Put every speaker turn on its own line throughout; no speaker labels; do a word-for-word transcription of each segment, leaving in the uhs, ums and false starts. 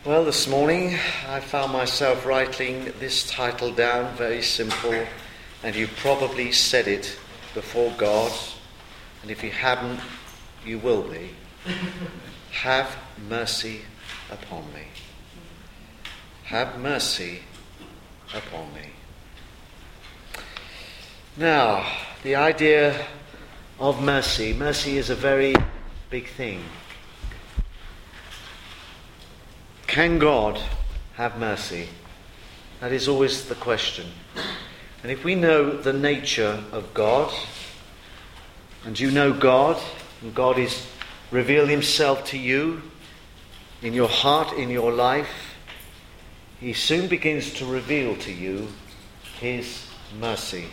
Well, this morning I found myself writing this title down, very simple, and you probably said it before God, and if you haven't, you will be. Have mercy upon me. Have mercy upon me. Now, the idea of mercy, mercy is a very big thing. Can God have mercy? That is always the question. And if we know the nature of God, and you know God, and God is revealed himself to you in your heart, in your life, he soon begins to reveal to you his mercy.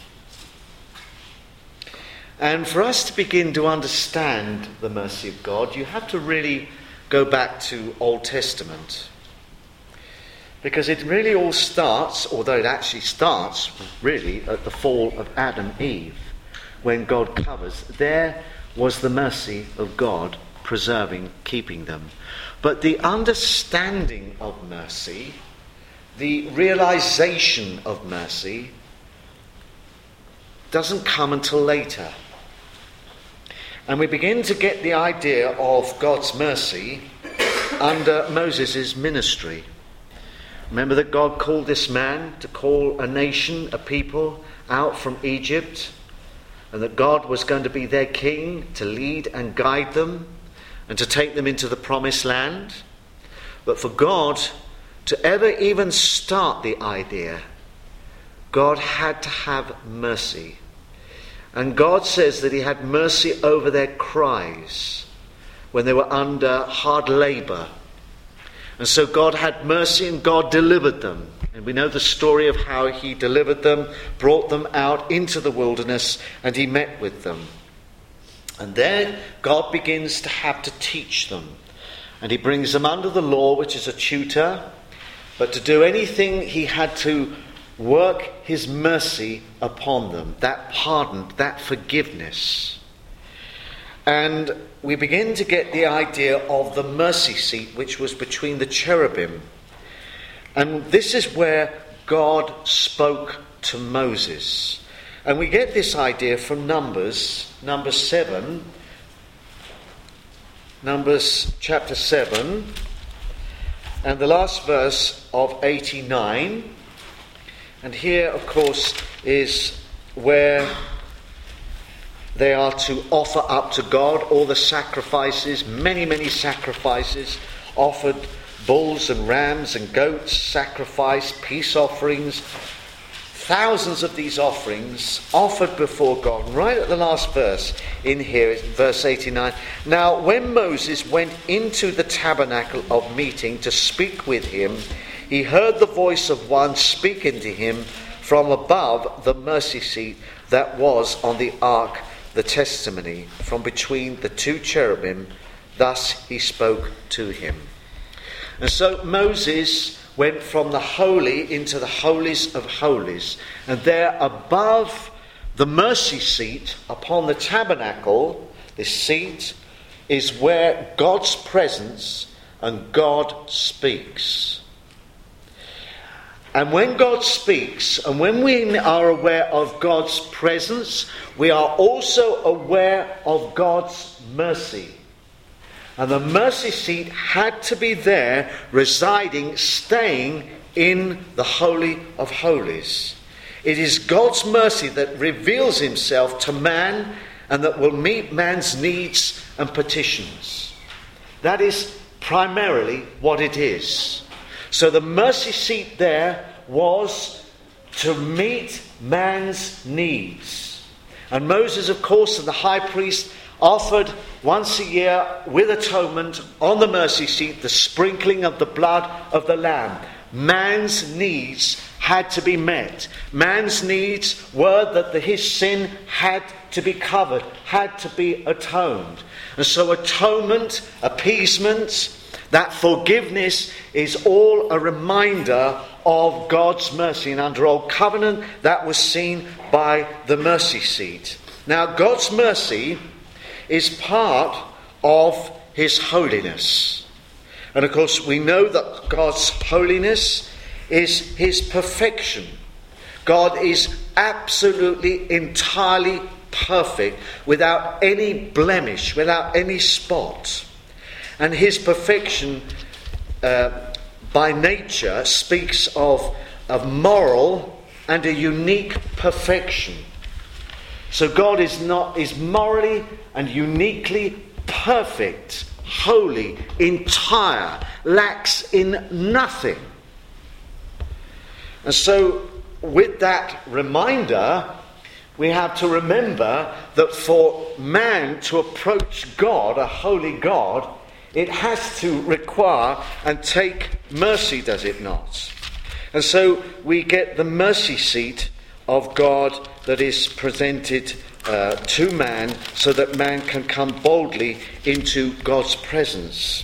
And for us to begin to understand the mercy of God, you have to really go back to Old Testament. Because it really all starts, although it actually starts really at the fall of Adam and Eve, when God covers. There was the mercy of God preserving, keeping them. But the understanding of mercy, the realization of mercy, doesn't come until later. And we begin to get the idea of God's mercy under Moses' ministry. Remember that God called this man to call a nation, a people, out from Egypt, and that God was going to be their king to lead and guide them and to take them into the promised land. But for God to ever even start the idea, God had to have mercy. And God says that he had mercy over their cries when they were under hard labour. And so God had mercy and God delivered them. And we know the story of how he delivered them, brought them out into the wilderness, and he met with them. And then God begins to have to teach them. And he brings them under the law, which is a tutor. But to do anything, he had to work his mercy upon them, that pardon, that forgiveness. And we begin to get the idea of the mercy seat, which was between the cherubim. And this is where God spoke to Moses. And we get this idea from Numbers, number seven, Numbers chapter seven, and the last verse of eighty-nine. And here, of course, is where they are to offer up to God all the sacrifices, many, many sacrifices, offered bulls and rams and goats, sacrifice, peace offerings, thousands of these offerings offered before God. Right at the last verse in here, verse eighty-nine. Now, when Moses went into the tabernacle of meeting to speak with him, he heard the voice of one speaking to him from above the mercy seat that was on the ark, the testimony, from between the two cherubim. Thus he spoke to him. And so Moses went from the holy into the holies of holies. And there above the mercy seat upon the tabernacle, this seat, is where God's presence and God speaks. And when God speaks, and when we are aware of God's presence, we are also aware of God's mercy. And the mercy seat had to be there, residing, staying in the Holy of Holies. It is God's mercy that reveals himself to man and that will meet man's needs and petitions. That is primarily what it is. So the mercy seat there was to meet man's needs. And Moses, of course, and the high priest offered once a year with atonement on the mercy seat the sprinkling of the blood of the lamb. Man's needs had to be met. Man's needs were that the, his sin had to be covered, had to be atoned. And so atonement, appeasement, that forgiveness is all a reminder of God's mercy. And under Old Covenant, that was seen by the mercy seat. Now, God's mercy is part of his holiness. And of course, we know that God's holiness is his perfection. God is absolutely, entirely perfect, without any blemish, without any spot. And his perfection, uh, by nature, speaks of, of moral and a unique perfection. So God is not is morally and uniquely perfect, holy, entire, lacks in nothing. And so, with that reminder, we have to remember that for man to approach God, a holy God, it has to require and take mercy, does it not? And so we get the mercy seat of God that is presented uh, to man, so that man can come boldly into God's presence.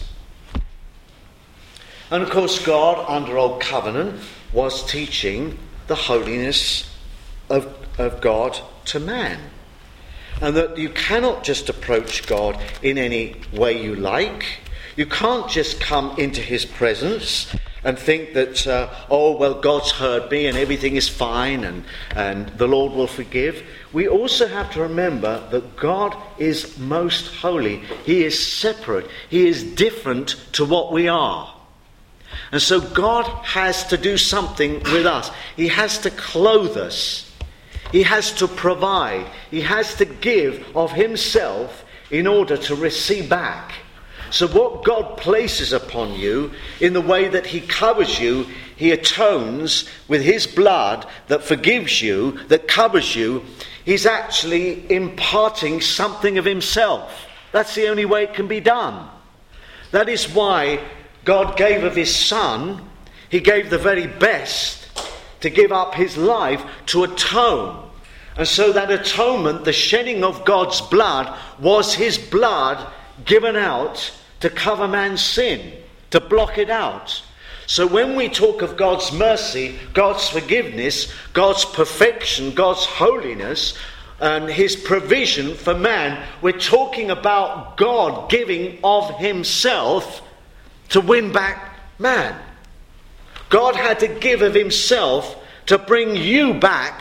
And of course, God, under Old Covenant, was teaching the holiness of, of God to man. And that you cannot just approach God in any way you like. You can't just come into his presence and think that, uh, oh, well, God's heard me and everything is fine and, and the Lord will forgive. We also have to remember that God is most holy. He is separate. He is different to what we are. And so God has to do something with us. He has to clothe us. He has to provide. He has to give of himself in order to receive back. So what God places upon you, in the way that he covers you, he atones with his blood that forgives you, that covers you, he's actually imparting something of himself. That's the only way it can be done. That is why God gave of his Son. He gave the very best to give up his life to atone. And so that atonement, the shedding of God's blood, was his blood given out to cover man's sin, to block it out. So when we talk of God's mercy, God's forgiveness, God's perfection, God's holiness, and his provision for man, we're talking about God giving of himself to win back man. God had to give of himself to bring you back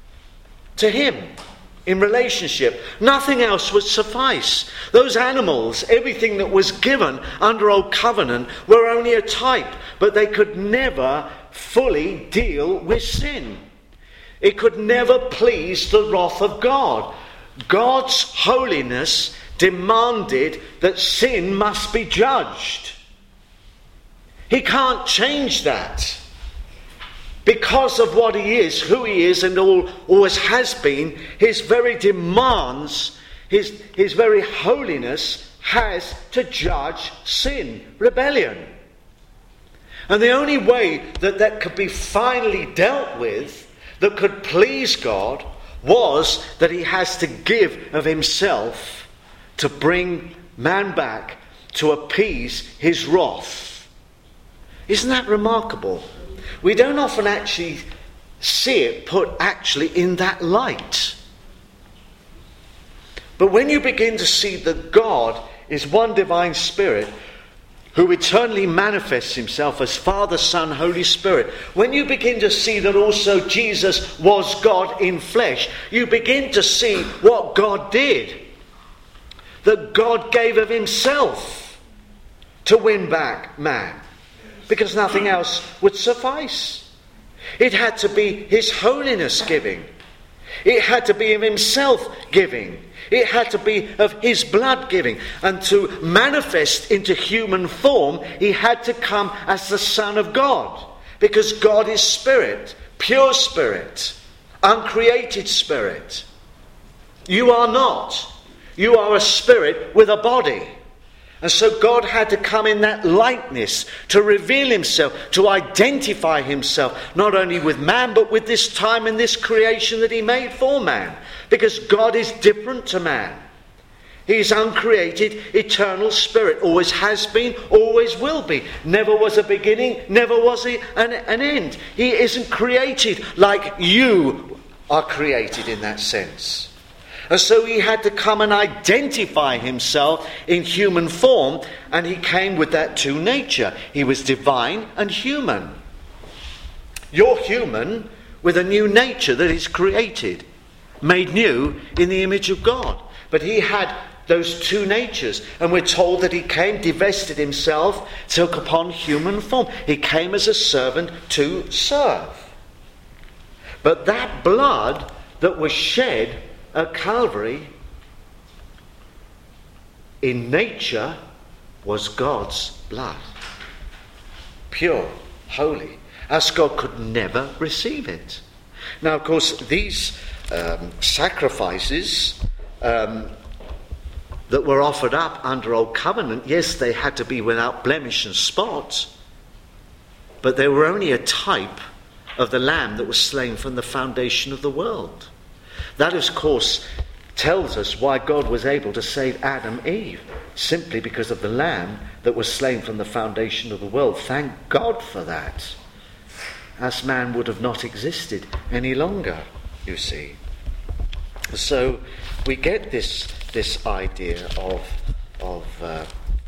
to him in relationship. Nothing else would suffice. Those animals, everything that was given under Old Covenant, were only a type, but they could never fully deal with sin. It could never please the wrath of God. God's holiness demanded that sin must be judged. He can't change that. Because of what he is, who he is, and all, always has been, his very demands, his, his very holiness has to judge sin, rebellion. And the only way that that could be finally dealt with, that could please God, was that he has to give of himself to bring man back, to appease his wrath. Isn't that remarkable? We don't often actually see it put actually in that light. But when you begin to see that God is one divine Spirit who eternally manifests himself as Father, Son, Holy Spirit, when you begin to see that also Jesus was God in flesh, you begin to see what God did. That God gave of himself to win back man. Because nothing else would suffice. It had to be his holiness giving. It had to be of himself giving. It had to be of his blood giving. And to manifest into human form, he had to come as the Son of God. Because God is spirit, pure spirit, uncreated spirit. You are not. You are a spirit with a body. And so God had to come in that likeness to reveal himself, to identify himself, not only with man, but with this time and this creation that he made for man. Because God is different to man. He is uncreated, eternal spirit. Always has been, always will be. Never was a beginning, never was an, an end. He isn't created like you are created in that sense. And so he had to come and identify himself in human form, and he came with that two nature. He was divine and human. You're human with a new nature that is created, made new in the image of God. But he had those two natures, and we're told that he came, divested himself, took upon human form. He came as a servant to serve. But that blood that was shed at Calvary, in nature, was God's blood. Pure, holy, as God could never receive it. Now, of course, these um, sacrifices um, that were offered up under Old Covenant, yes, they had to be without blemish and spot, but they were only a type of the lamb that was slain from the foundation of the world. That, of course, tells us why God was able to save Adam and Eve, simply because of the lamb that was slain from the foundation of the world. Thank God for that. As man would have not existed any longer, you see. So we get this this idea of of uh,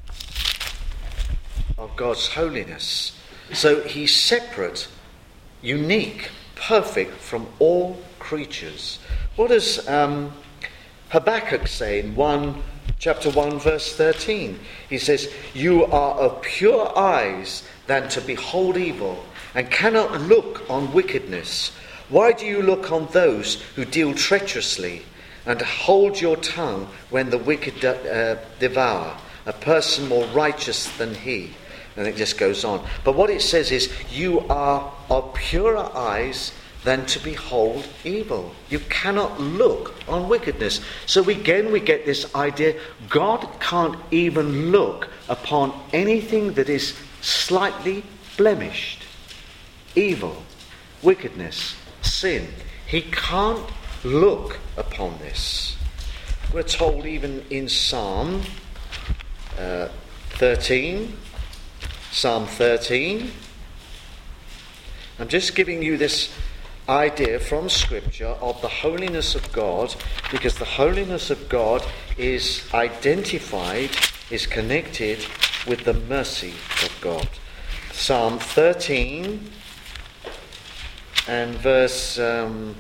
of God's holiness. So he's separate, unique, perfect from all creatures. What does um, Habakkuk say in one chapter one verse thirteen? He says, "You are of pure eyes than to behold evil, and cannot look on wickedness. Why do you look on those who deal treacherously, and hold your tongue when the wicked uh, devour a person more righteous than he?" And it just goes on. But what it says is, you are of purer eyes than to behold evil. You cannot look on wickedness. So again we get this idea, God can't even look upon anything that is slightly blemished. Evil, wickedness, sin. He can't look upon this. We're told even in Psalm uh, thirteen, Psalm thirteen. I'm just giving you this idea from Scripture of the holiness of God, because the holiness of God is identified, is connected with the mercy of God. Psalm thirteen and verse um,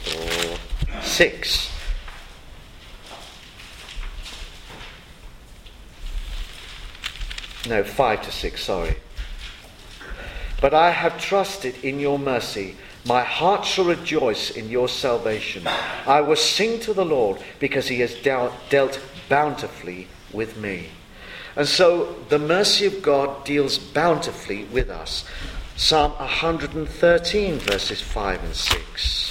six. No, five to six, sorry. "But I have trusted in your mercy. My heart shall rejoice in your salvation. I will sing to the Lord because he has dealt, dealt bountifully with me." And so the mercy of God deals bountifully with us. Psalm one hundred thirteen verses five and six.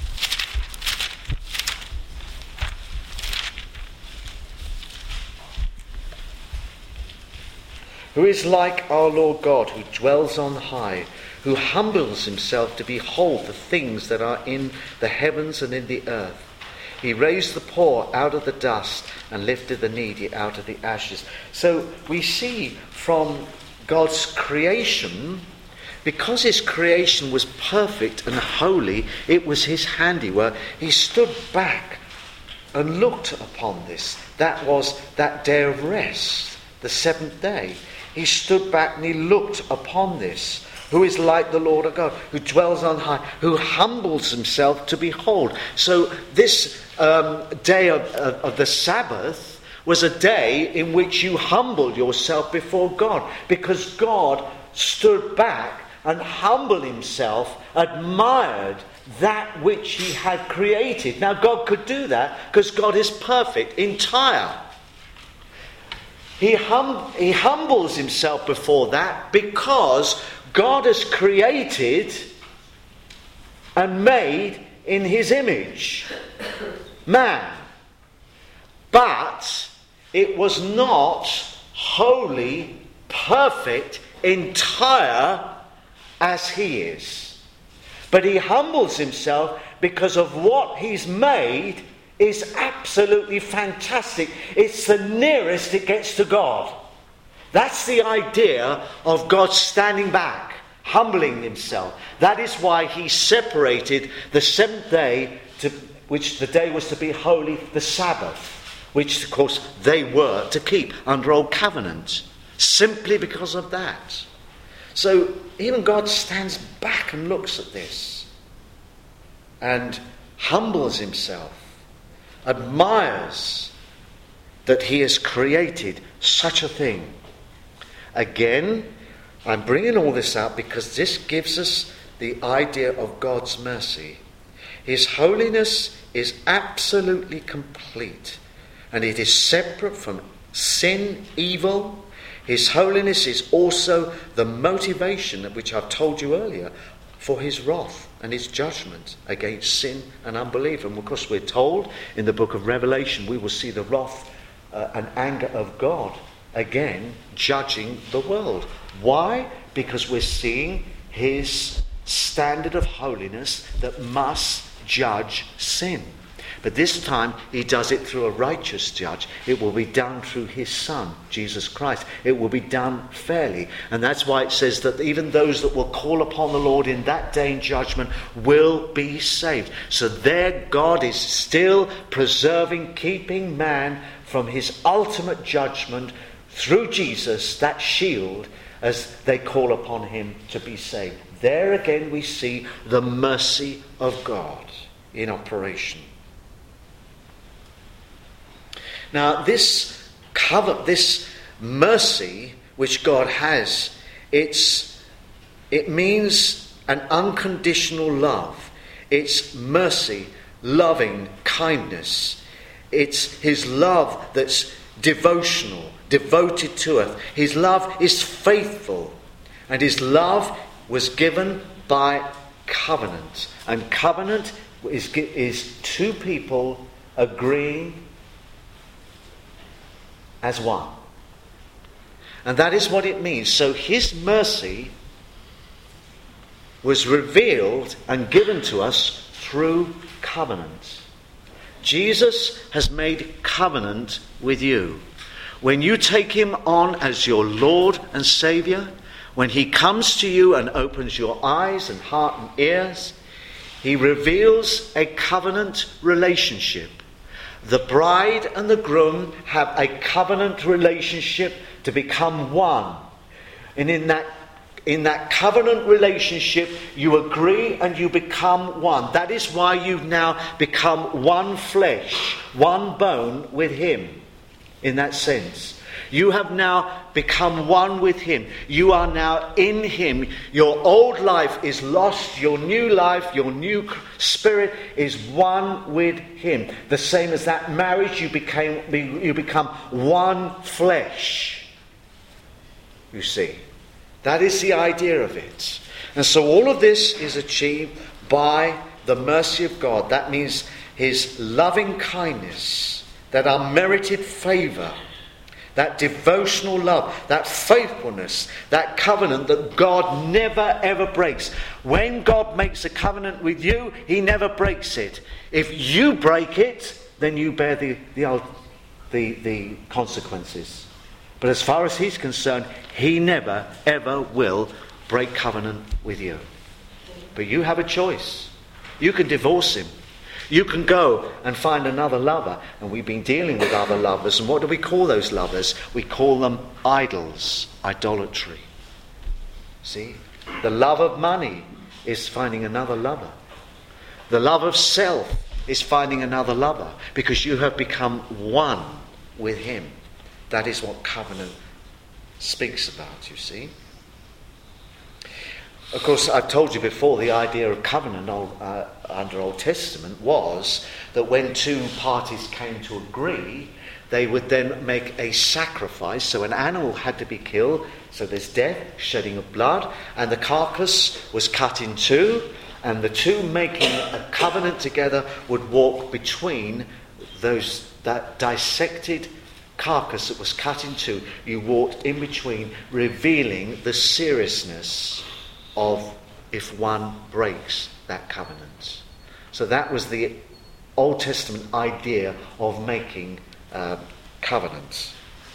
"Who is like our Lord God, who dwells on high, who humbles himself to behold the things that are in the heavens and in the earth? He raised the poor out of the dust and lifted the needy out of the ashes." So we see from God's creation, because his creation was perfect and holy, it was his handiwork. He stood back and looked upon this. That was that day of rest, the seventh day. He stood back and he looked upon this. Who is like the Lord our God, who dwells on high, who humbles himself to behold. So this um, day of, of, of the Sabbath was a day in which you humbled yourself before God, because God stood back and humbled himself, admired that which he had created. Now God could do that because God is perfect, entire. He, hum- he humbles himself before that because God has created and made in his image man. But it was not wholly, perfect, entire as he is. But he humbles himself because of what he's made is absolutely fantastic. It's the nearest it gets to God. That's the idea of God standing back, humbling himself. That is why he separated the seventh day to which the day was to be holy, the Sabbath, which of course they were to keep under Old Covenant, simply because of that. So even God stands back and looks at this and humbles himself, admires that he has created such a thing. Again, I'm bringing all this up because this gives us the idea of God's mercy. His holiness is absolutely complete, and it is separate from sin, evil. His holiness is also the motivation, which I've told you earlier, for his wrath and his judgment against sin and unbelief. And of course we're told in the book of Revelation we will see the wrath uh, and anger of God again judging the world. Why? Because we're seeing his standard of holiness that must judge sin. But this time he does it through a righteous judge. It will be done through his Son, Jesus Christ. It will be done fairly. And that's why it says that even those that will call upon the Lord in that day in judgment will be saved. So there God is still preserving, keeping man from his ultimate judgment through Jesus, that shield, as they call upon him to be saved. There again we see the mercy of God in operation. Now this cover, this mercy which God has, it's it means an unconditional love. It's mercy, loving kindness. It's his love that's devotional, devoted to us. His love is faithful, and his love was given by covenant. And covenant is, is two people agreeing as one. And that is what it means. So his mercy was revealed and given to us through covenant. Jesus has made covenant with you. When you take him on as your Lord and Saviour, when he comes to you and opens your eyes and heart and ears, he reveals a covenant relationship. The bride and the groom have a covenant relationship to become one. And in that in that covenant relationship, you agree and you become one. That is why you've now become one flesh, one bone with him. In that sense, you have now become one with him. You are now in him. Your old life is lost. Your new life, your new spirit is one with him. The same as that marriage, you became you become one flesh. You see, that is the idea of it. And so all of this is achieved by the mercy of God. That means his loving kindness, that unmerited favour, that devotional love, that faithfulness, that covenant that God never ever breaks. When God makes a covenant with you, he never breaks it. If you break it, then you bear the the, the, the consequences. But as far as he's concerned, he never ever will break covenant with you. But you have a choice. You can divorce him. You can go and find another lover. And we've been dealing with other lovers. And what do we call those lovers? We call them idols, idolatry. See? The love of money is finding another lover. The love of self is finding another lover. Because you have become one with him. That is what covenant speaks about, you see. Of course, I've told you before, the idea of covenant uh, under Old Testament was that when two parties came to agree, they would then make a sacrifice. So an animal had to be killed. So there's death, shedding of blood, and the carcass was cut in two, and the two making a covenant together would walk between those that dissected carcass that was cut in two. You walked in between, revealing the seriousness of if one breaks that covenant. So that was the Old Testament idea of making uh, covenants.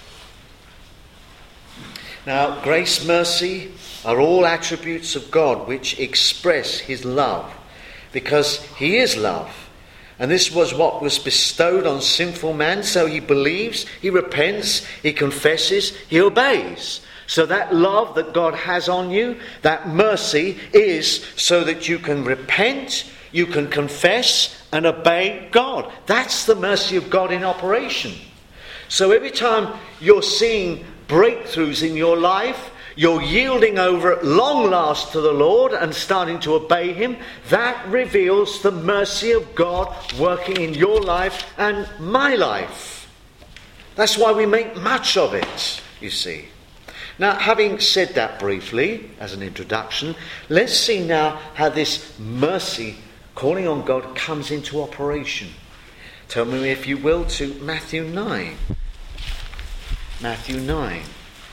Now, grace, mercy are all attributes of God which express his love, because he is love. And this was what was bestowed on sinful man. So he believes, he repents, he confesses, he obeys. So that love that God has on you, that mercy, is so that you can repent, you can confess and obey God. That's the mercy of God in operation. So every time you're seeing breakthroughs in your life, you're yielding over at long last to the Lord and starting to obey him, that reveals the mercy of God working in your life and my life. That's why we make much of it, you see. Now, having said that briefly as an introduction, let's see now how this mercy, calling on God, comes into operation. Turn me, if you will, to Matthew nine. Matthew nine.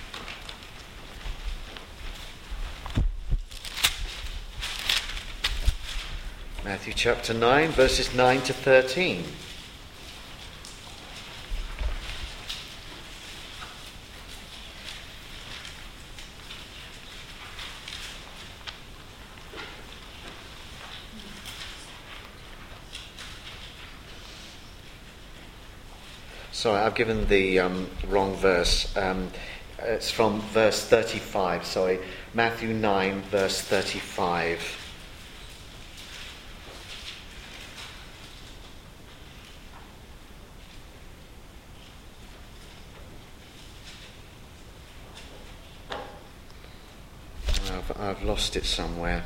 Matthew chapter nine, verses nine to thirteen. Sorry, I've given the um, wrong verse. Um, it's from verse thirty-five. Sorry, Matthew nine, verse thirty-five. I've, I've lost it somewhere.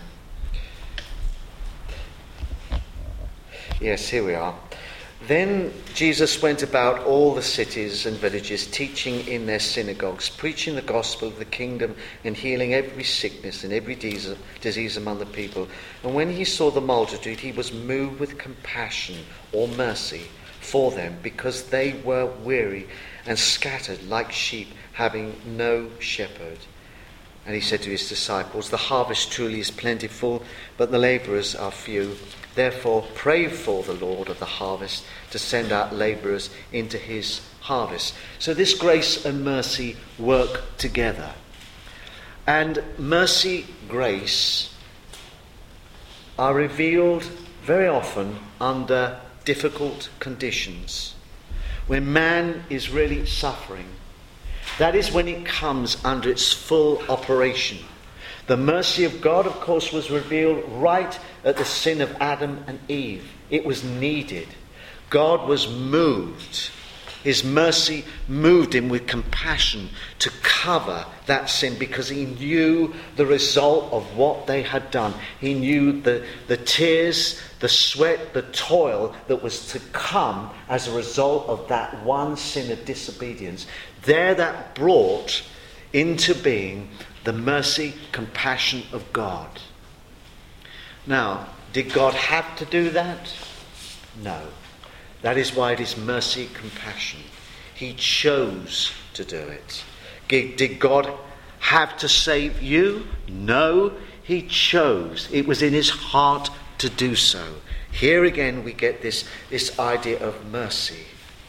Yes, here we are. Then Jesus went about all the cities and villages, teaching in their synagogues, preaching the gospel of the kingdom and healing every sickness and every disease among the people. And when he saw the multitude, he was moved with compassion or mercy for them, because they were weary and scattered like sheep, having no shepherd. And he said to his disciples, the harvest truly is plentiful, but the labourers are few. Therefore, pray for the Lord of the harvest to send out labourers into his harvest. So this grace and mercy work together. And mercy, grace are revealed very often under difficult conditions. When man is really suffering, that is when it comes under its full operation. The mercy of God, of course, was revealed right at the sin of Adam and Eve. It was needed. God was moved. His mercy moved him with compassion to cover that sin, because he knew the result of what they had done. He knew the, the tears, the sweat, the toil that was to come as a result of that one sin of disobedience. There that brought into being the mercy, compassion of God. Now, did God have to do that? No. That is why it is mercy, compassion. He chose to do it. Did God have to save you? No. He chose. It was in his heart to do so. Here again we get this, this idea of mercy.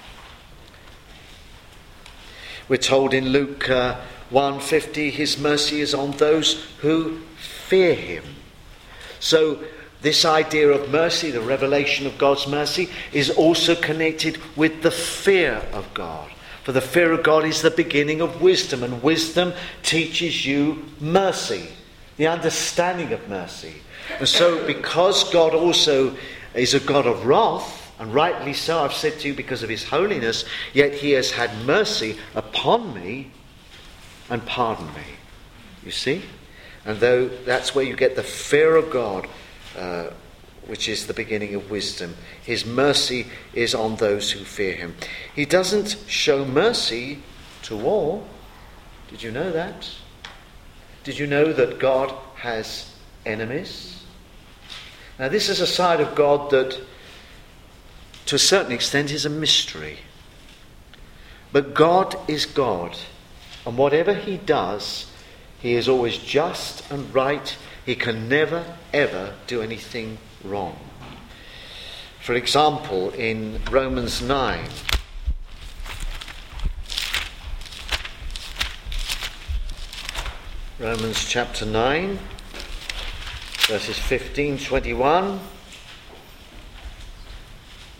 We're told in Luke uh, one fifty, his mercy is on those who fear him. So this idea of mercy, the revelation of God's mercy, is also connected with the fear of God. For the fear of God is the beginning of wisdom, and wisdom teaches you mercy, the understanding of mercy. And so because God also is a God of wrath, and rightly so, I've said to you, because of his holiness, yet he has had mercy upon me and pardoned me. You see? And though that's where you get the fear of God, uh, which is the beginning of wisdom. His mercy is on those who fear him. He doesn't show mercy to all. Did you know that? Did you know that God has enemies? Now this is a side of God that to a certain extent is a mystery. But God is God, and whatever he does, he is always just and right. He can never, ever do anything wrong. For example, in Romans nine, Romans chapter nine, verses fifteen to twenty-one.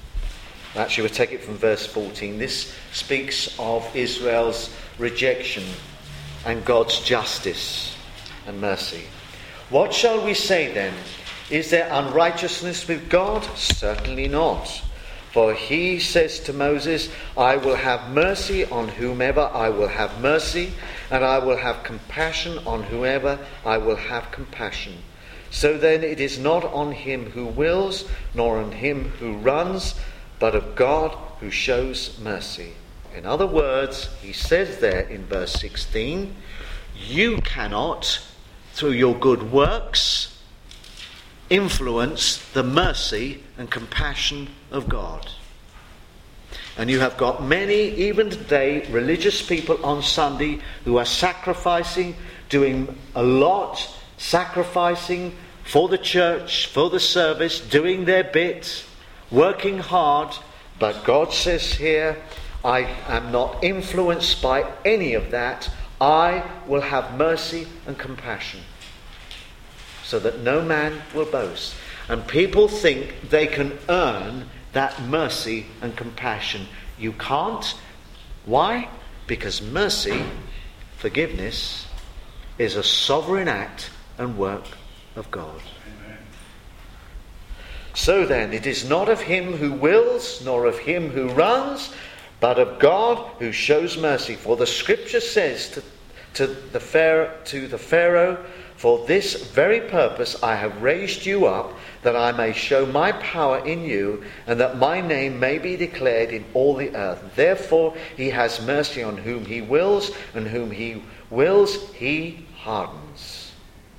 Actually, we'll take it from verse fourteen. This speaks of Israel's rejection and God's justice and mercy. What shall we say then? Is there unrighteousness with God? Certainly not. For he says to Moses, I will have mercy on whomever I will have mercy, and I will have compassion on whoever I will have compassion. So then it is not on him who wills, nor on him who runs, but of God who shows mercy. In other words, he says there in verse sixteen, you cannot, through your good works, influence the mercy and compassion of God. And you have got many, even today, religious people on Sunday who are sacrificing, doing a lot, sacrificing for the church, for the service, doing their bit, working hard. But God says here, I am not influenced by any of that. I will have mercy and compassion, so that no man will boast. And people think they can earn that mercy and compassion. You can't. Why? Because mercy, forgiveness, is a sovereign act and work of God. Amen. So then, it is not of him who wills, nor of him who runs, but of God who shows mercy. For the scripture says to, to, the, Pharaoh, to the Pharaoh, for this very purpose I have raised you up, that I may show my power in you, and that my name may be declared in all the earth. Therefore he has mercy on whom he wills, and whom he wills he hardens.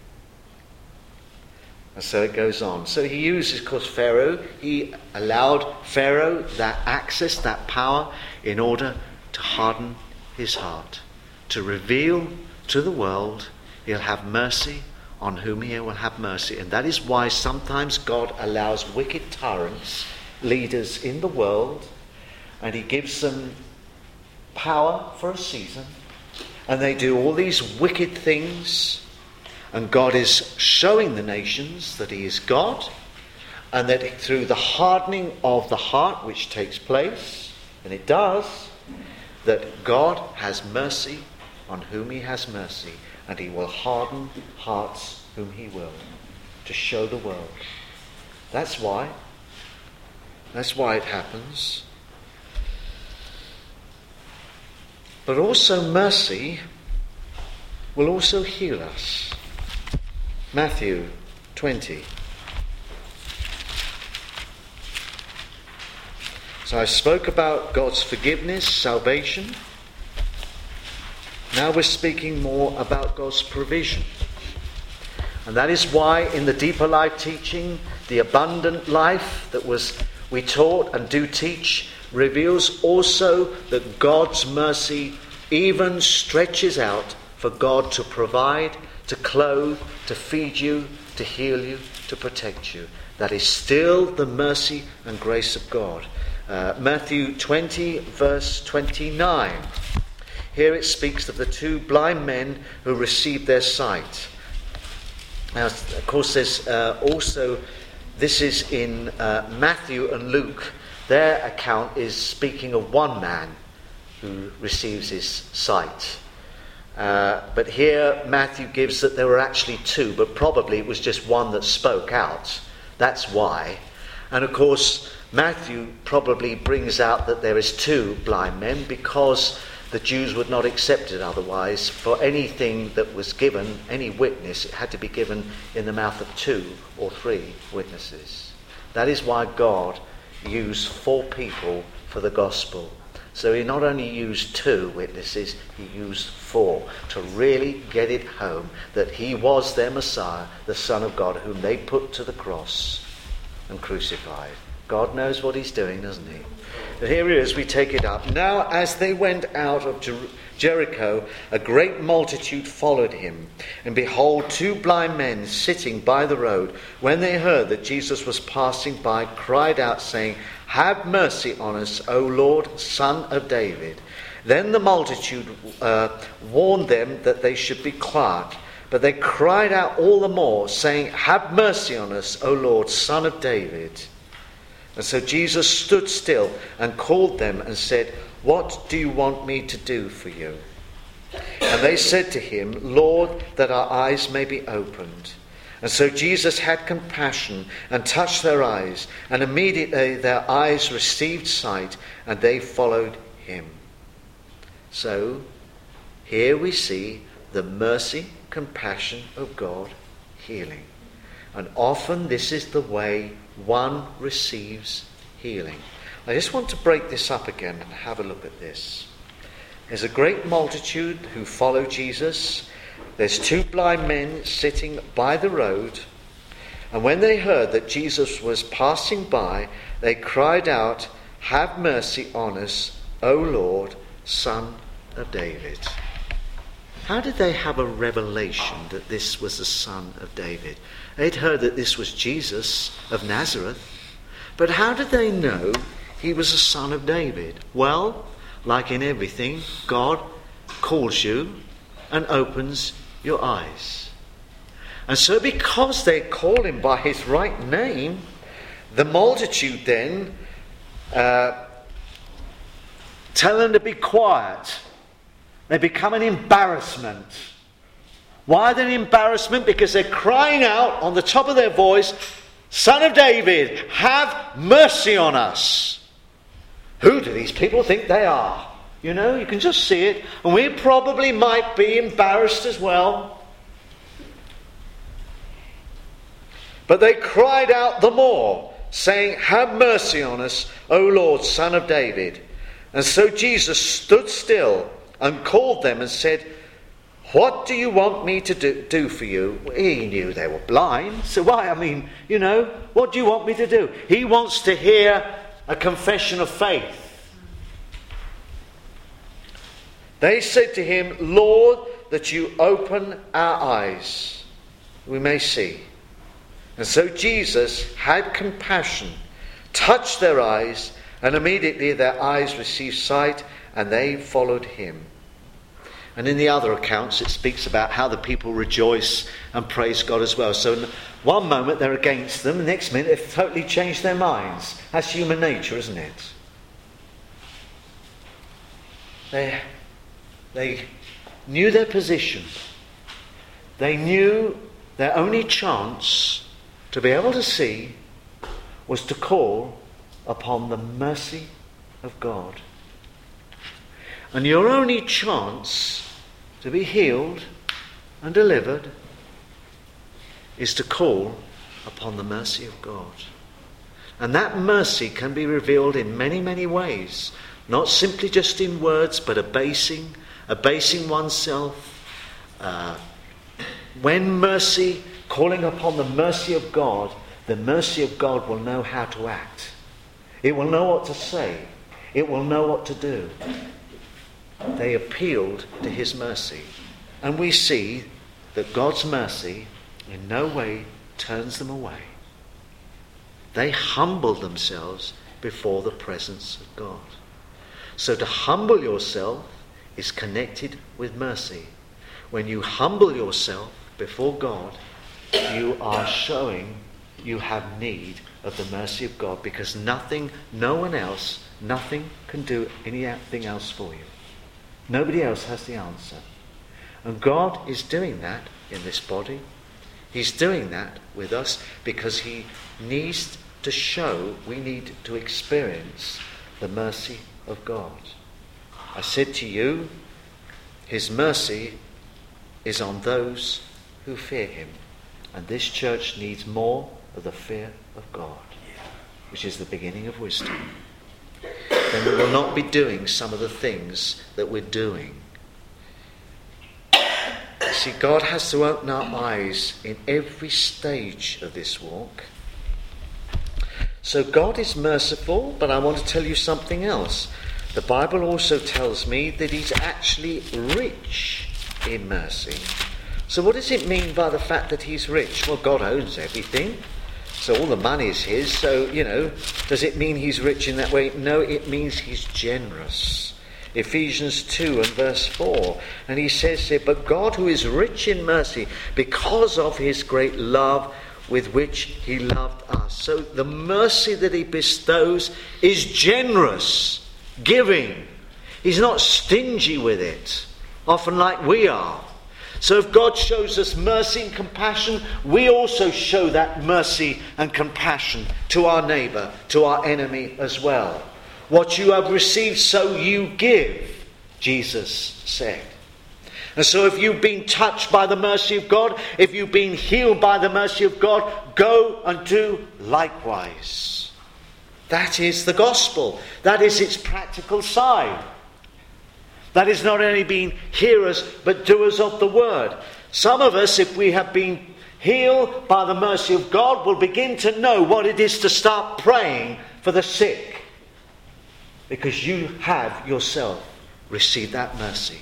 And so it goes on. So he uses, of course, Pharaoh. He allowed Pharaoh that access, that power, in order to harden his heart, to reveal to the world he'll have mercy on whom he will have mercy. And that is why sometimes God allows wicked tyrants, leaders in the world, and he gives them power for a season, and they do all these wicked things. And God is showing the nations that he is God, and that through the hardening of the heart which takes place, and it does, that God has mercy on whom he has mercy, and he will harden hearts whom he will, to show the world. That's why. That's why it happens. But also mercy will also heal us. Matthew twenty. So I spoke about God's forgiveness, salvation. Now we're speaking more about God's provision. And that is why in the Deeper Life teaching, the abundant life that was we taught and do teach reveals also that God's mercy even stretches out for God to provide, to clothe, to feed you, to heal you, to protect you. That is still the mercy and grace of God. Uh, Matthew twenty, verse twenty-nine. Here it speaks of the two blind men who received their sight. Now, of course, there's uh, also, this is in uh, Matthew and Luke. Their account is speaking of one man who receives his sight. Uh, but here Matthew gives that there were actually two, but probably it was just one that spoke out. That's why. And of course, Matthew probably brings out that there is two blind men because the Jews would not accept it otherwise. For anything that was given, any witness, it had to be given in the mouth of two or three witnesses. That is why God used four people for the gospel. So he not only used two witnesses, he used four to really get it home that he was their Messiah, the Son of God, whom they put to the cross and crucified. God knows what he's doing, doesn't he? But here it is, we take it up. Now as they went out of Jer- Jericho, a great multitude followed him. And behold, two blind men sitting by the road, when they heard that Jesus was passing by, cried out, saying, Have mercy on us, O Lord, Son of David. Then the multitude uh, warned them that they should be quiet. But they cried out all the more, saying, Have mercy on us, O Lord, Son of David. And so Jesus stood still and called them and said, "What do you want me to do for you?" And they said to him, "Lord, that our eyes may be opened." And so Jesus had compassion and touched their eyes, and immediately their eyes received sight, and they followed him. So here we see the mercy, compassion of God healing. And often this is the way one receives healing. I just want to break this up again and have a look at this. There's a great multitude who follow Jesus. There's two blind men sitting by the road. And when they heard that Jesus was passing by, they cried out, "Have mercy on us, O Lord, Son of David." How did they have a revelation that this was the Son of David? They'd heard that this was Jesus of Nazareth. But how did they know he was a son of David? Well, like in everything, God calls you and opens your eyes. And so because they call him by his right name, the multitude then uh, tell them to be quiet. They become an embarrassment. Why are they an embarrassment? Because they're crying out on the top of their voice, "Son of David, have mercy on us." Who do these people think they are? You know, you can just see it. And we probably might be embarrassed as well. But they cried out the more, saying, "Have mercy on us, O Lord, Son of David." And so Jesus stood still and called them and said, "What do you want me to do, do for you?" He knew they were blind. So why? I mean, you know, what do you want me to do? He wants to hear a confession of faith. They said to him, "Lord, that you open our eyes, we may see." And so Jesus had compassion, touched their eyes, and immediately their eyes received sight, and they followed him. And in the other accounts, it speaks about how the people rejoice and praise God as well. So in one moment they're against them, the next minute they've totally changed their minds. That's human nature, isn't it? They, they knew their position. They knew their only chance to be able to see was to call upon the mercy of God. And your only chance to be healed and delivered is to call upon the mercy of God. And that mercy can be revealed in many, many ways. Not simply just in words, but abasing, abasing oneself. Uh, when mercy, calling upon the mercy of God, the mercy of God will know how to act. It will know what to say. It will know what to do. They appealed to his mercy. And we see that God's mercy in no way turns them away. They humbled themselves before the presence of God. So to humble yourself is connected with mercy. When you humble yourself before God, you are showing you have need of the mercy of God, because nothing, no one else, nothing can do anything else for you. Nobody else has the answer. And God is doing that in this body. He's doing that with us because he needs to show, we need to experience the mercy of God. I said to you, his mercy is on those who fear him. And this church needs more of the fear of God, which is the beginning of wisdom. Then we will not be doing some of the things that we're doing. See, God has to open our eyes in every stage of this walk. So God is merciful, but I want to tell you something else. The Bible also tells me that he's actually rich in mercy. So what does it mean by the fact that he's rich? Well, God owns everything. So all the money is his. So, you know, does it mean he's rich in that way? No, it means he's generous. Ephesians two and verse four. And he says here, "But God, who is rich in mercy, because of his great love with which he loved us. So the mercy that he bestows is generous, giving. He's not stingy with it, often like we are. So if God shows us mercy and compassion, we also show that mercy and compassion to our neighbour, to our enemy as well. What you have received, so you give, Jesus said. And so if you've been touched by the mercy of God, if you've been healed by the mercy of God, go and do likewise. That is the gospel. That is its practical side. That is not only being hearers, but doers of the word. Some of us, if we have been healed by the mercy of God, will begin to know what it is to start praying for the sick. Because you have yourself received that mercy.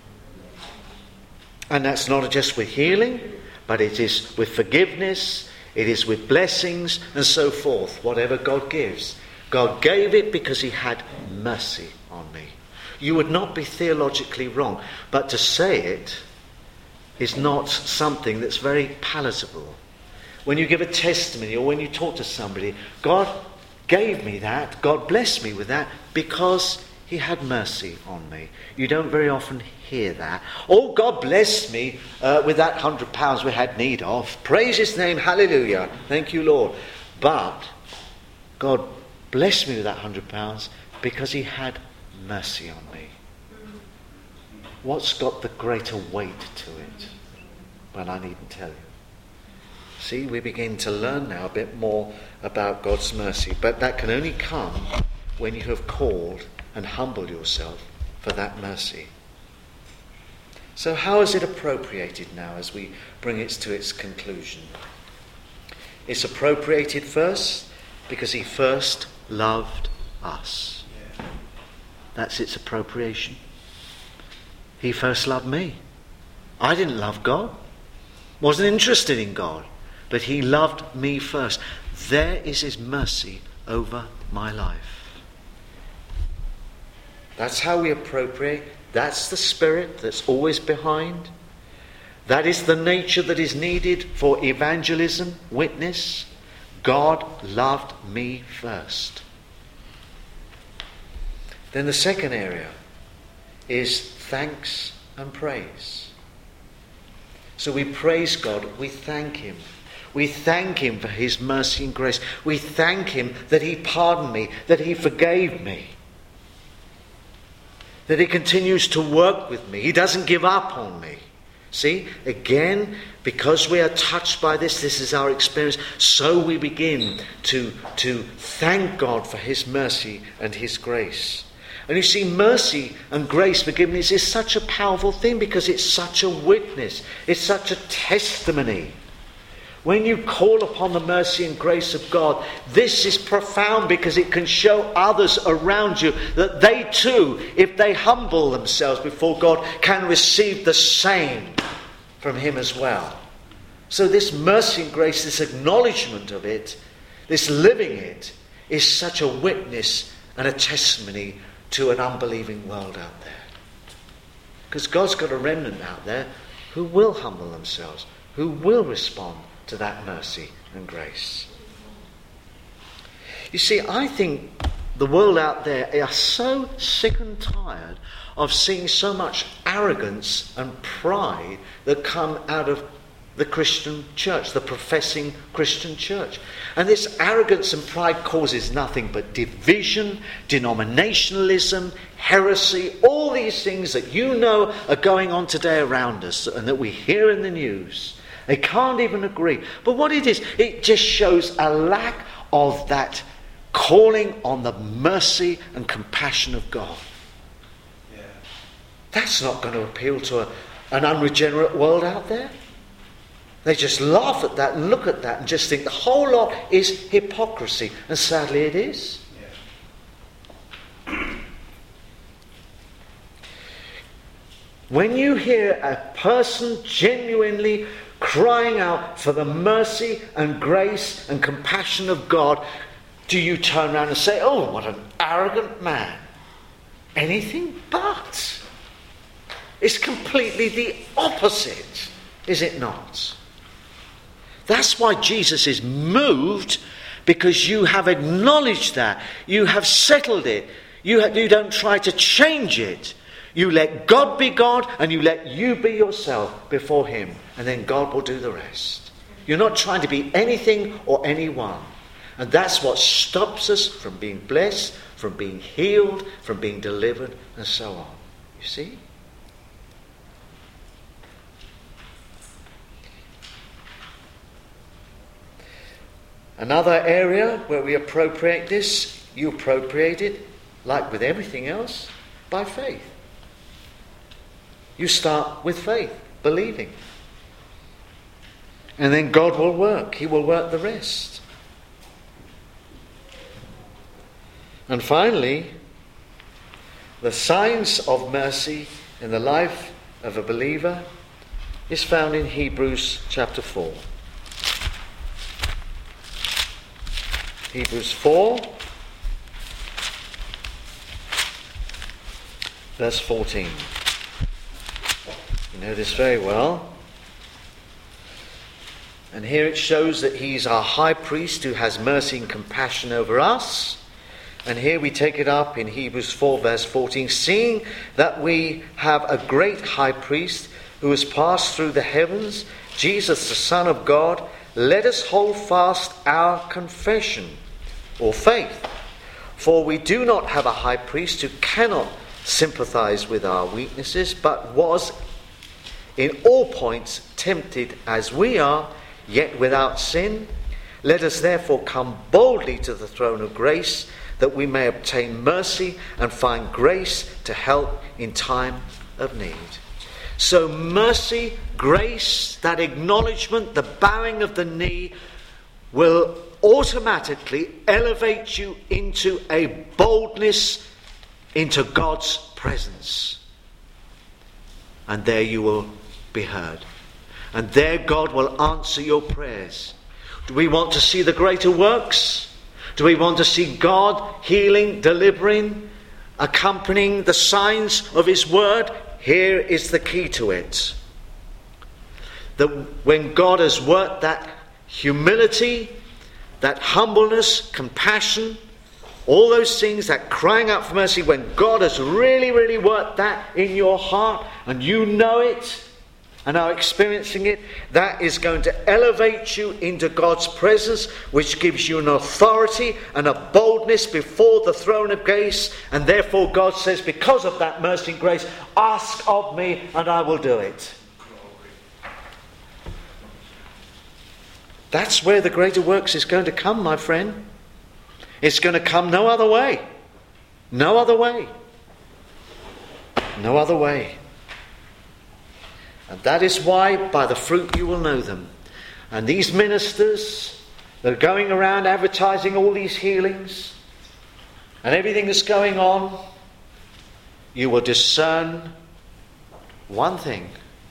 And that's not just with healing, but it is with forgiveness, it is with blessings, and so forth. Whatever God gives. God gave it because he had mercy on me. You would not be theologically wrong, but to say it is not something that's very palatable. When you give a testimony or when you talk to somebody, God gave me that, God blessed me with that because he had mercy on me. You don't very often hear that. Oh, God blessed me uh, with that hundred pounds we had need of. Praise his name, hallelujah. Thank you, Lord. But God blessed me with that hundred pounds because he had mercy on me. What's got the greater weight to it? Well, I needn't tell you. See, we begin to learn now a bit more about God's mercy, but that can only come when you have called and humbled yourself for that mercy. So how is it appropriated now as we bring it to its conclusion? It's appropriated first because he first loved us. That's its appropriation. He first loved me. I didn't love God. Wasn't interested in God. But he loved me first. There is his mercy over my life. That's how we appropriate. That's the spirit that's always behind. That is the nature that is needed for evangelism, witness. God loved me first. Then the second area is thanks and praise. So we praise God, we thank him. We thank him for his mercy and grace. We thank him that he pardoned me, that he forgave me, that he continues to work with me. He doesn't give up on me. See, again, because we are touched by this, this is our experience, so we begin to, to thank God for his mercy and his grace. And you see, mercy and grace, forgiveness, is such a powerful thing because it's such a witness. It's such a testimony. When you call upon the mercy and grace of God, this is profound because it can show others around you that they too, if they humble themselves before God, can receive the same from him as well. So this mercy and grace, this acknowledgement of it, this living it, is such a witness and a testimony to an unbelieving world out there. Because God's got a remnant out there who will humble themselves, who will respond to that mercy and grace. You see, I think the world out there are so sick and tired of seeing so much arrogance and pride that come out of the Christian church, the professing Christian church. And this arrogance and pride causes nothing but division, denominationalism, heresy, all these things that you know are going on today around us and that we hear in the news. They can't even agree. But what it is, it just shows a lack of that calling on the mercy and compassion of God. Yeah. That's not going to appeal to a, an unregenerate world out there. They just laugh at that and look at that and just think the whole lot is hypocrisy. And sadly it is. Yeah. When you hear a person genuinely crying out for the mercy and grace and compassion of God, do you turn around and say, oh, what an arrogant man? Anything but. It's completely the opposite, is it not? That's why Jesus is moved, because you have acknowledged that. You have settled it. You, ha- you don't try to change it. You let God be God, and you let you be yourself before him, and then God will do the rest. You're not trying to be anything or anyone. And that's what stops us from being blessed, from being healed, from being delivered, and so on. You see? Another area where we appropriate this, you appropriate it, like with everything else, by faith. You start with faith, believing. And then God will work. He will work the rest. And finally, the signs of mercy in the life of a believer is found in Hebrews chapter four. Hebrews four, verse fourteen. You know this very well. And here it shows that he's our high priest who has mercy and compassion over us. And here we take it up in Hebrews four, verse fourteen. Seeing that we have a great high priest who has passed through the heavens, Jesus the Son of God, let us hold fast our confession or faith. For we do not have a high priest who cannot sympathize with our weaknesses, but was in all points tempted as we are, yet without sin. Let us therefore come boldly to the throne of grace, that we may obtain mercy and find grace to help in time of need. So mercy, grace, that acknowledgement, the bowing of the knee will automatically elevate you into a boldness into God's presence. And there you will be heard. And there God will answer your prayers. Do we want to see the greater works? Do we want to see God healing, delivering, accompanying the signs of his word? Here is the key to it. That when God has worked that humility, that humbleness, compassion, all those things, that crying out for mercy, when God has really, really worked that in your heart and you know it and are experiencing it, that is going to elevate you into God's presence, which gives you an authority and a boldness before the throne of grace. And therefore God says, because of that mercy and grace, ask of me and I will do it. That's where the greater works is going to come, my friend. It's going to come no other way. No other way. No other way. And that is why by the fruit you will know them. And these ministers that are going around advertising all these healings and everything that's going on, you will discern one thing.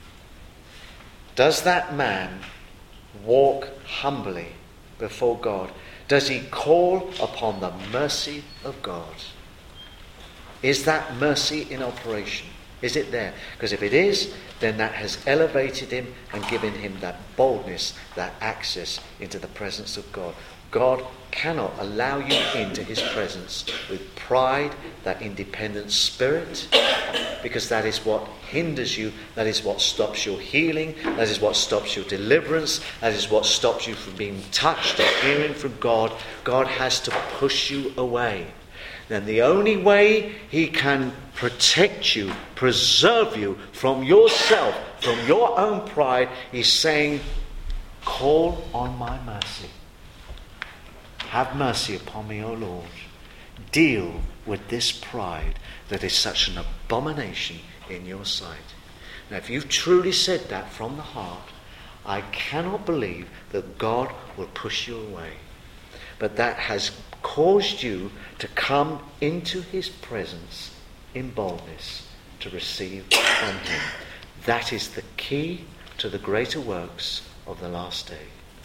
Does that man walk humbly before God? Does he call upon the mercy of God? Is that mercy in operation? Is it there? Because if it is, then that has elevated him and given him that boldness, that access into the presence of God. God cannot allow you into his presence with pride, that independent spirit, because that is what hinders you, that is what stops your healing, that is what stops your deliverance, that is what stops you from being touched or hearing from God. God has to push you away. Then the only way he can protect you, preserve you from yourself, from your own pride, is saying, call on my mercy. Have mercy upon me, O Lord. Deal with this pride that is such an abomination in your sight. Now, if you've truly said that from the heart, I cannot believe that God will push you away. But that has caused you to come into his presence in boldness to receive from him. That is the key to the greater works of the last day.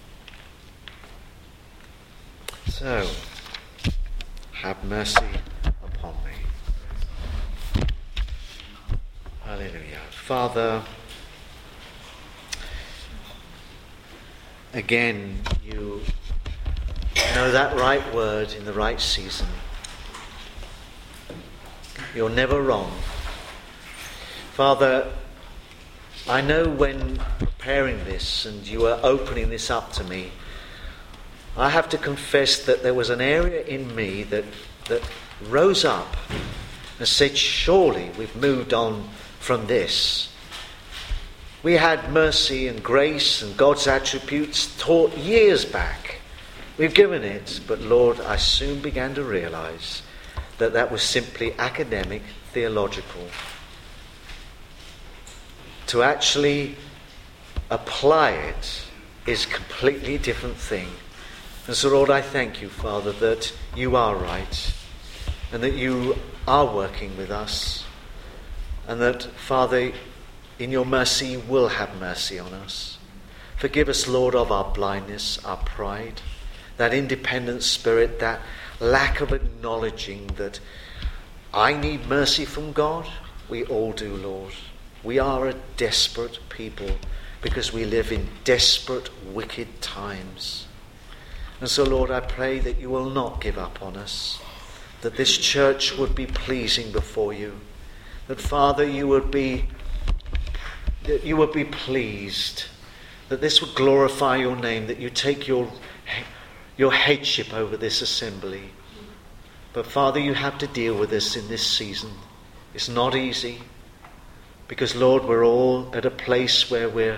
So, have mercy upon me. Hallelujah. Father, again, you know that right word in the right season. You're never wrong. Father, I know when preparing this and you were opening this up to me, I have to confess that there was an area in me that, that rose up and said, surely we've moved on from this. We had mercy and grace and God's attributes taught years back. We've given it, but Lord, I soon began to realize that that was simply academic, theological. To actually apply it is a completely different thing. And so, Lord, I thank you, Father, that you are right and that you are working with us and that, Father, in your mercy, you will have mercy on us. Forgive us, Lord, of our blindness, our pride, that independent spirit, that lack of acknowledging that I need mercy from God. We all do, Lord. We are a desperate people because we live in desperate, wicked times. And so, Lord, I pray that you will not give up on us, that this church would be pleasing before you, that, Father, you would be that you would be pleased, that this would glorify your name, that you take your your headship over this assembly. But, Father, you have to deal with this in this season. It's not easy because, Lord, we're all at a place where we're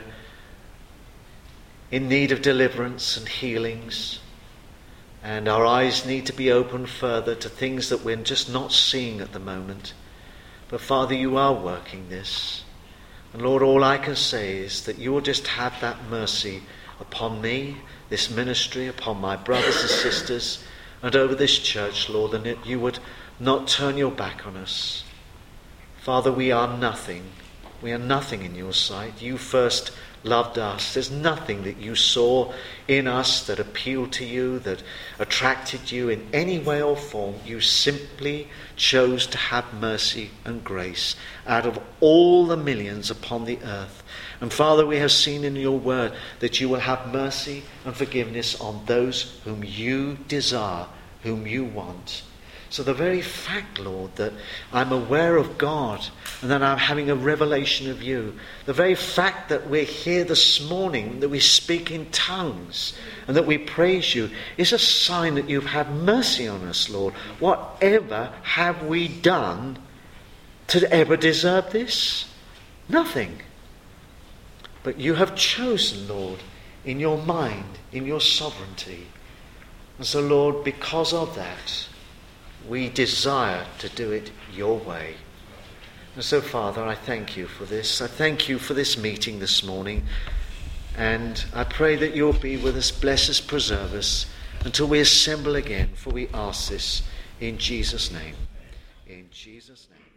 in need of deliverance and healings. And our eyes need to be opened further to things that we're just not seeing at the moment. But, Father, you are working this. And, Lord, all I can say is that you will just have that mercy upon me, this ministry, upon my brothers and sisters, and over this church, Lord, and that you would not turn your back on us. Father, we are nothing. We are nothing in your sight. You first loved us. There's nothing that you saw in us that appealed to you, that attracted you in any way or form. You simply chose to have mercy and grace out of all the millions upon the earth. And Father, we have seen in your word that you will have mercy and forgiveness on those whom you desire, whom you want. So the very fact, Lord, that I'm aware of God and that I'm having a revelation of you, the very fact that we're here this morning, that we speak in tongues and that we praise you, is a sign that you've had mercy on us, Lord. Whatever have we done to ever deserve this? Nothing. But you have chosen, Lord, in your mind, in your sovereignty. And so, Lord, because of that, we desire to do it your way. And so, Father, I thank you for this. I thank you for this meeting this morning. And I pray that you'll be with us, bless us, preserve us, until we assemble again. For we ask this in Jesus' name. In Jesus' name.